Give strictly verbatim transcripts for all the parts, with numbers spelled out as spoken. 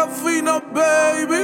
la fina, baby.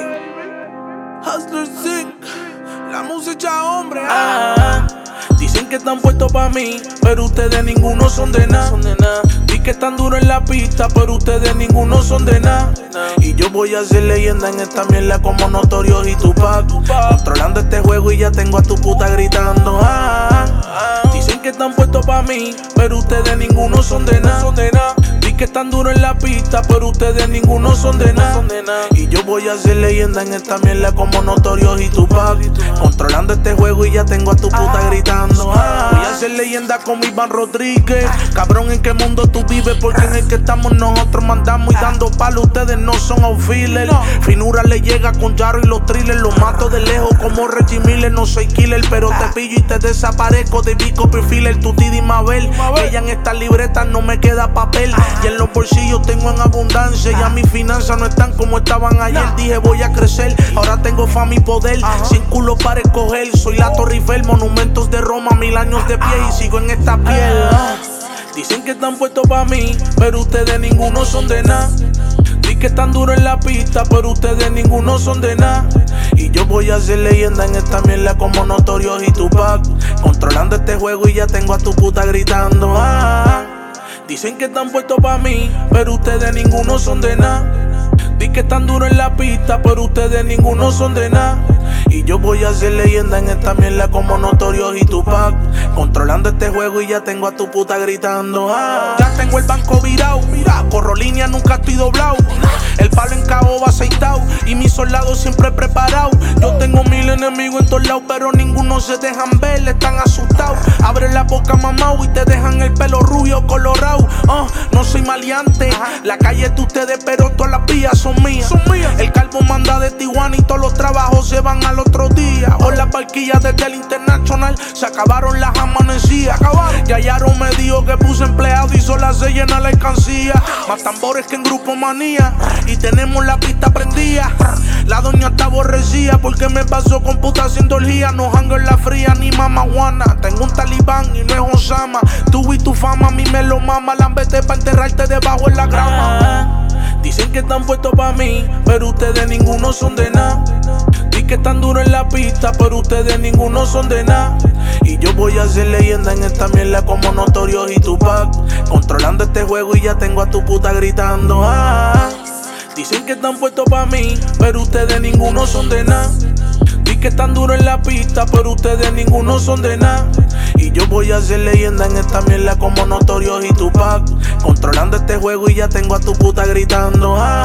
Hustler Zinc, la música hombre. Ah, dicen que están puestos pa' mí, pero ustedes ninguno son de nada. Di que están duros en la pista, pero ustedes ninguno son de nada. Y yo voy a ser leyenda en esta mierda como Notorious y Tupac. Controlando este juego y ya tengo a tu puta gritando. Ah, dicen que están puestos pa' mí, pero ustedes ninguno son de nada. Di que están duros en la pista, pero ustedes ninguno son de nada. Y yo voy a ser leyenda en esta mierda como Notorious y Tupac. Controlando este juego y ya tengo a tu puta gritando. Ah, voy a ser leyenda como Iván Rodríguez. Cabrón, ¿en qué mundo tú vives? Porque en el que estamos nosotros mandamos y dando palo. Ustedes no son outfielders. Finura le llega con Jaro y los thrillers. Los mato de lejos como Reggie Miller. No soy killer, pero te pillo y te desaparezco. De Vico Perfiller, tu Tidi Mabel. Que ya en estas libretas no me queda papel. Y en los bolsillos tengo en abundancia. Ya mis finanzas no están como estaban ayer. Dije voy a crecer, ahora tengo fama y poder. Sin culo para escoger, soy la Torre Eiffel. Monumentos de Roma, mil años de pie y sigo en esta piel. Dicen que están puestos pa' mí, pero ustedes ninguno son de nada. Di que están duros en la pista, pero ustedes ninguno son de nada. Y yo voy a ser leyenda en esta mierda como Notorious y Tupac. Controlando este juego y ya tengo a tu puta gritando. Ah, dicen que están puestos pa' mí, pero ustedes ninguno son de nada. Di que están duros en la pista, pero ustedes ninguno son de nada. Y yo voy a ser leyenda en esta mierda como Notorious y Tupac. Controlando este juego y ya tengo a tu puta gritando. Ah, ya tengo el banco virado, mira, corro línea, nunca estoy doblado. El palo en caoba aceitado y mis soldados siempre preparados. Yo tengo mil enemigos en todos lados, pero ninguno se dejan ver, están asustados. Abre la boca mamao y te dejan el pelo rubio colorado. Uh, no soy maleante, la calle es de ustedes, pero todas las vías son mías. El calvo manda de Tijuana y todos los trabajos se van al otro día. Hoy las barquillas desde el International se acabaron las amanecidas. Ya Yaro me dijo que puse empleado y sola se llena la alcancía. Más tambores que en Grupo Manía y tenemos la pista prendida. La doña está aborrecida porque me pasó con puta haciendo orgía. No jango en la fría ni mamajuana. Tengo un talibán y no es Osama. Tú y tu fama a mí me lo mama. La vete pa' enterrarte debajo en la grama. Dicen que están puestos pa' mí, pero ustedes ninguno son de nada. Di que están duros en la pista, pero ustedes ninguno son de nada. Y yo voy a ser leyenda en esta mierda como Notorious y Tupac. Controlando este juego y ya tengo a tu puta gritando. Ah, dicen que están puestos pa' mí, pero ustedes ninguno son de nada. Di que están duros en la pista, pero ustedes ninguno son de nada. Y yo voy a ser leyenda en esta mierda como Notorious y Tupac. Controlando este juego y ya tengo a tu puta gritando. Ah,